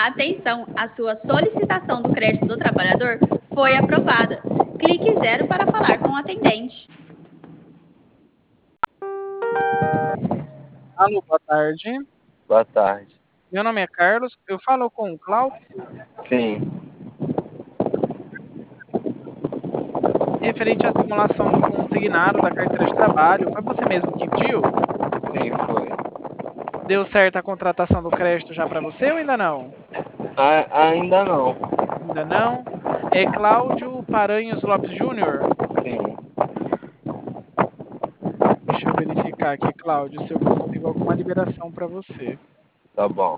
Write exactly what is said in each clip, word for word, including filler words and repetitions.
Atenção, a sua solicitação do crédito do trabalhador foi aprovada. Clique zero para falar com o atendente. Alô, boa tarde. Boa tarde. Meu nome é Carlos, eu falo com o Cláudio. Sim. Referente à simulação do consignado da carteira de trabalho, foi você mesmo que pediu? Sim, foi. Deu certo a contratação do crédito já para você ou ainda não? A, ainda não. Ainda não? É Cláudio Paranhos Lopes Júnior? Sim. Deixa eu verificar aqui, Cláudio, se eu consigo alguma liberação para você. Tá bom.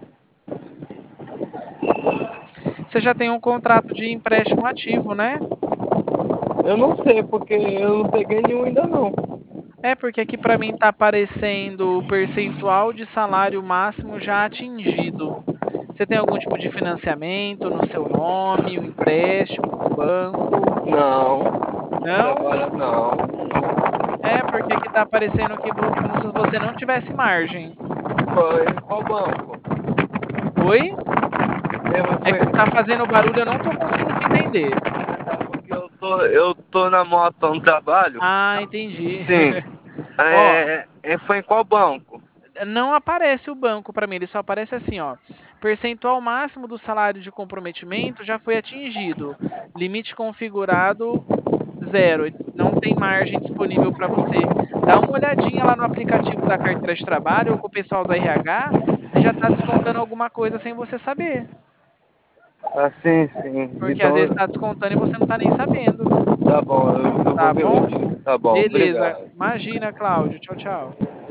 Você já tem um contrato de empréstimo ativo, né? Eu não sei, porque eu não peguei nenhum ainda não. É porque aqui para mim está aparecendo o percentual de salário máximo já atingido. Você tem algum tipo de financiamento no seu nome, um empréstimo com o banco? Não. Não? Agora não. É porque aqui está aparecendo que vo- como se você não tivesse margem. Foi qual banco? Oi? Eu, É que tá foi... fazendo barulho, eu não tô conseguindo te entender. Porque eu tô, eu tô na moto no trabalho. Ah, entendi. Sim. Ó, É, é, foi em qual banco? não aparece o banco para mim, ele só aparece assim, ó. Percentual máximo do salário de comprometimento já foi atingido. Limite configurado zero. Não tem margem disponível para você. Dá uma olhadinha lá no aplicativo da carteira de trabalho ou com o pessoal do R H se já está descontando alguma coisa sem você saber. Ah, sim, sim. Porque às Então, vezes está descontando e você não está nem sabendo. tá bom, eu, eu vou Tá ver bom? hoje. Tá bom, Beleza. obrigado. Imagina, Cláudio. Tchau, tchau.